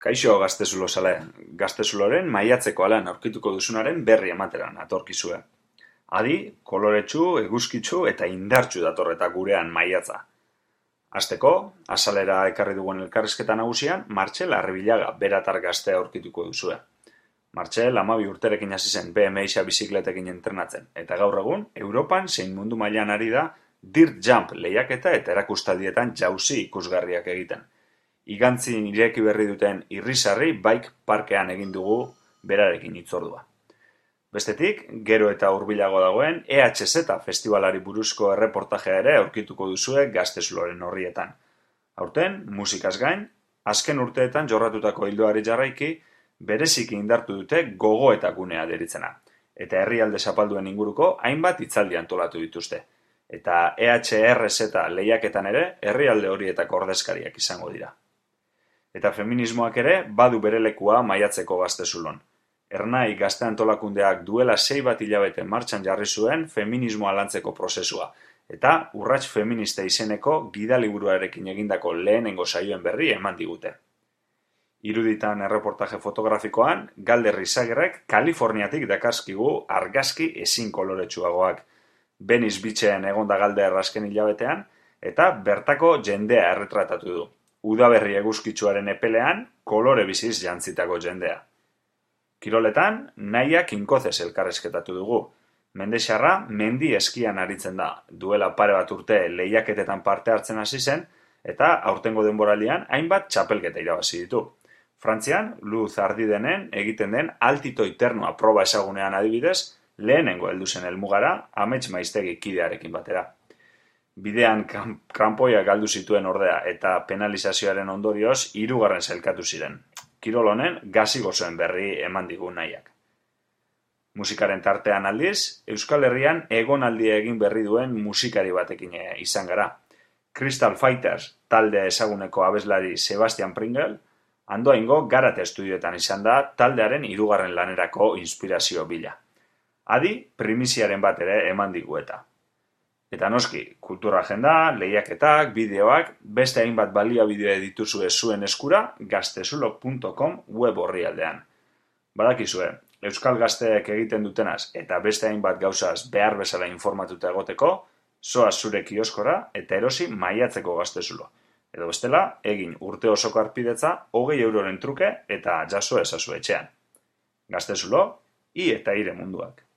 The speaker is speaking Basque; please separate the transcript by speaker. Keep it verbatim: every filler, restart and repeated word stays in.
Speaker 1: Kaixo Gaztezulo zale, Gaztezuloren maiatzeko alan aurkituko duzunaren berri emateran atorkizue. Adi, koloretsu, eguzkitsu eta indartsu datorreta gurean maiatza. Hasteko, azalera ekarri dugun elkarrizketa nagusian, Martxel Arribilaga beratar gaztea aurkituko duzue. Martxel hamabi urterekin hasi zen B M X bizikletekin entrenatzen, eta gaur egun, Europan zein mundu mailan ari da Dirt Jump lehiaketa eta erakustaldietan jauzi ikusgarriak egiten. Igantzin ireki berri duten Irrisarri Bike Parkean egin dugu berarekin hitzordua. Bestetik, gero eta hurbilago dagoen E H Z festivalari buruzko erreportajea ere aurkituko duzue Gaztezuloren horrietan. Aurten, musikaz gain, azken urteetan jorratutako ildoari jarraiki, bereziki indartu dute gogo eta gunea deritzena. Eta herrialde zapalduen inguruko hainbat hitzaldi antolatu dituzte. Eta E H R Z lehiaketan ere herrialde horietako ordezkariak izango dira. Eta feminismoak ere badu bere lekua maiatzeko Gaztezulon. Ernai gazte antolakundeak duela sei bat hilabete martxan jarri zuen feminismoa lantzeko prozesua, eta urrats feminista izeneko gidaliburuarekin egindako lehenengo saioen berri eman digute. Iruditan erreportaje fotografikoan, Galder Rizagerrek Kaliforniatik dakarskigu argazki ezin koloretsuagoak. Beniz Beachen egonda Galder azken hilabetean, eta bertako jendea erretratatu du. Udaberri eguzkitsuaren epelean, kolore biziz jantzitako jendea. Kiroletan, nahiak inkozez elkarrezketatu dugu. Mendexarra mendi eskian aritzen da, duela pare bat urte lehiaketetan parte hartzen hasi zen, eta aurtengo denboraldian hainbat txapelketa irabazi ditu. Frantzian, Luz Ardidenen egiten den altito iternoa proba ezagunean adibidez, lehenengo heldu zen helmugara, Amets Maiztegi kidearekin batera. Bidean kranpoia galdu zituen ordea eta penalizazioaren ondorioz hirugarren sailkatu ziren. Kirol honen gazi gozoen berri eman digu nahiak. Musikaren tartean aldiz, Euskal Herrian egonaldia egin berri duen musikari batekin izan gara. Crystal Fighters talde ezaguneko abeslari Sebastian Pringle, Andoaingo Garate estudioetan izan da taldearen hirugarren lanerako inspirazio bila. Adi, primiziaren bat ere eman digu eta. Eta noski, kultura agenda, lehiaketak, bideoak, beste hainbat baliabide dituzue zuen eskura gaztezulo puntu com web orrialdean. Badakizue, Euskal Gazteek egiten dutenaz eta beste hainbat gauzaz behar bezala informatuta egoteko, zoaz zure kioskora eta erosi maiatzeko Gaztezulo. Edo bestela, egin urte osoko arpidetza hogei euroren truke eta jaso ezazu etxean. Gaztezulo, i eta ire munduak.